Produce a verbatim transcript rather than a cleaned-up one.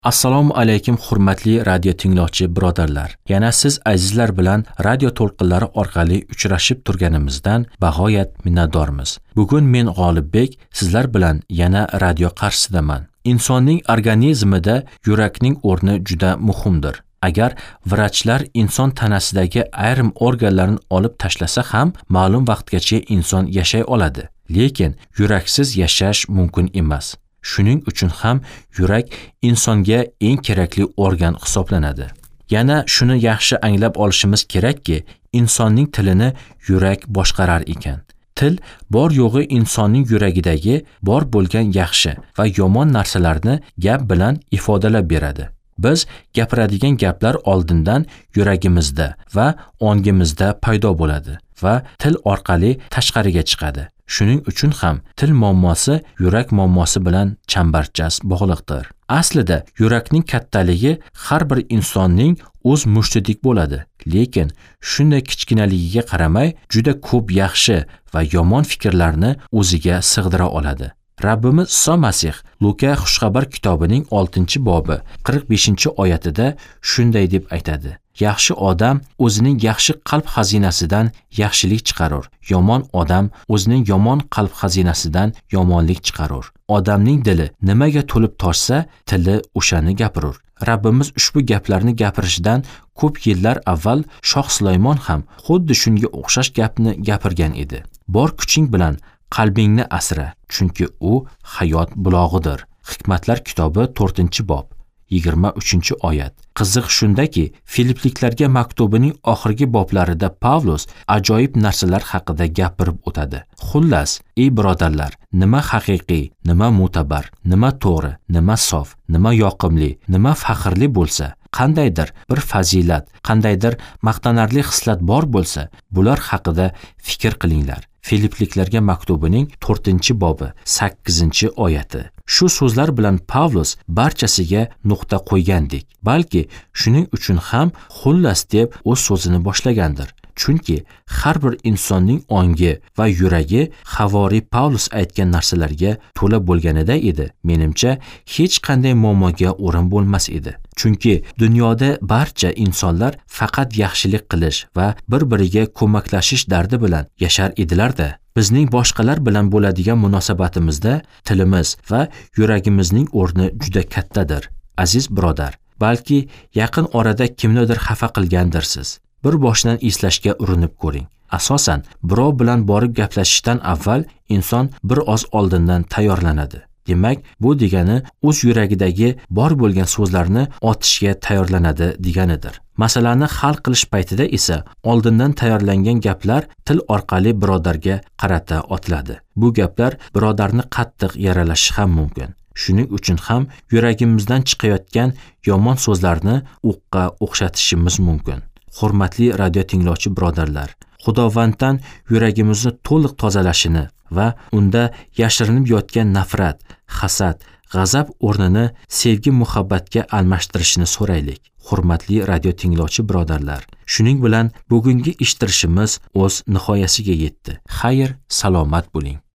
Assalomu alaykum hurmatli radio tinglovchi birodarlar. Yana siz azizlar bilan radio to'lqinlari orqali uchrashib turganimizdan bag'oyat minnatdormiz. Bugun men G'olibbek sizlar bilan yana radio qarshisidaman. Insonning organizmida yurakning o'rni juda muhimdir. Agar vrachlar inson tanasidagi ayrim organlarni olib tashlasa ham ma'lum vaqtgacha inson yashay oladi. Lekin yuraksiz yashash mumkin emas. Shuning uchun ham yurak insonga eng kerakli organ hisoblanadi. Yana shuni yaxshi anglab olishimiz kerakki, insonning tilini yurak boshqarar ekan. Til bor yo'g'i insonning yuragidagi bor bo'lgan yaxshi va yomon narsalarni gap bilan ifodalab beradi. Biz gapiradigan gaplar oldindan yuragimizda va ongimizda paydo bo'ladi va til orqali tashqariga chiqadi. Shuning uchun ham til muammosi yurak muammosi bilan chambarchas bog'liqdir. Aslida yurakning kattaligi har bir insonning o'z mushtidek bo'ladi. Lekin shunday kichkinaligiga qaramay juda ko'p yaxshi va yomon fikrlarni o'ziga sig'dira oladi. Rabbimiz Iso Masih Luka xushxabar kitobining oltinchi bobi qirq beshinchi oyatida shunday deb aytadi: Yaxshi odam o'zining yaxshi qalb xazinasidan yaxshilik chiqarur. Yomon odam o'zining yomon qalb xazinasidan yomonlik chiqarur. Odamning dili nimaga to'lib toshsa, tili o'shani gapirur. Rabbimiz ushbu gaplarni gapirishidan ko'p yillar avval Shoh Sulaymon ham xuddi shunga o'xshash gapni gapirgan edi. Bor kuching bilan qalbingni asra, chunki u hayot bulog'idir. Hikmatlar kitobi to'rtinchi bob yigirma uchinchi oyat. Qiziq shundaki, Filipliklarga maktubining oxirgi boblarida Pavlos ajoyib narsalar haqida gapirib o'tadi. Xullas, ey birodarlar, nima haqiqiy, nima mo'tabar, nima to'g'ri, nima sof, nima yoqimli, nima faxrli bo'lsa, qandaydir bir fazilat, qandaydir maqtanarli xislat bor bo'lsa, bular haqida fikr qilinglar. Filipliklarga maktubining to'rtinchi bobi sakkizinchi oyati. Shu so'zlar bilan Pavlos barchasiga nuqta qo'ygandek, balki shuning uchun ham xullas deb o'z so'zini boshlagandir. Chunki har bir insonning ongi va yuragi Havoriy Pavlos aytgan narsalarga to'la bo'lganida edi. Menimcha hech qanday muammoga o'rin bo'lmas edi. Chunki dunyoda barcha insonlar faqat yaxshilik qilish va bir-biriga ko'maklashish dardi bilan yashar edilar-da. Bizning boshqalar bilan bo'ladigan munosabatimizda tilimiz va yuragimizning o'rni juda kattadir. Aziz birodar, balki yaqin orada kimnidir xafa qilgandirsiz. Bir boshdan eslashga urinib ko'ring. Asosan, birov bilan borib gaplashishdan avval inson bir oz oldindan tayyorlanadi. Demak, bu degani o'z yuragidagi bor bo'lgan so'zlarni otishga tayyorlanadi deganidir. Masalani hal qilish paytida esa oldindan tayyorlangan gaplar til orqali birodarga qarata otiladi. Bu gaplar birodarni qattiq yaralashi ham mumkin. Shuning uchun ham yuragimizdan chiqayotgan yomon so'zlarni o'qqa o'xshatishimiz mumkin. Hurmatli radio tinglovchi birodarlar, Xudovanddan yuragimizni to'liq tozalashini va unda yashirinib yotgan nafrat, hasad, g'azab o'rnini sevgi muhabbatga almashtirishini so'raylik. Hurmatli radio tinglovchi birodarlar, shuning bilan bugungi eshittirishimiz o'z nihoyasiga yetdi. Xayr, salomat bo'ling.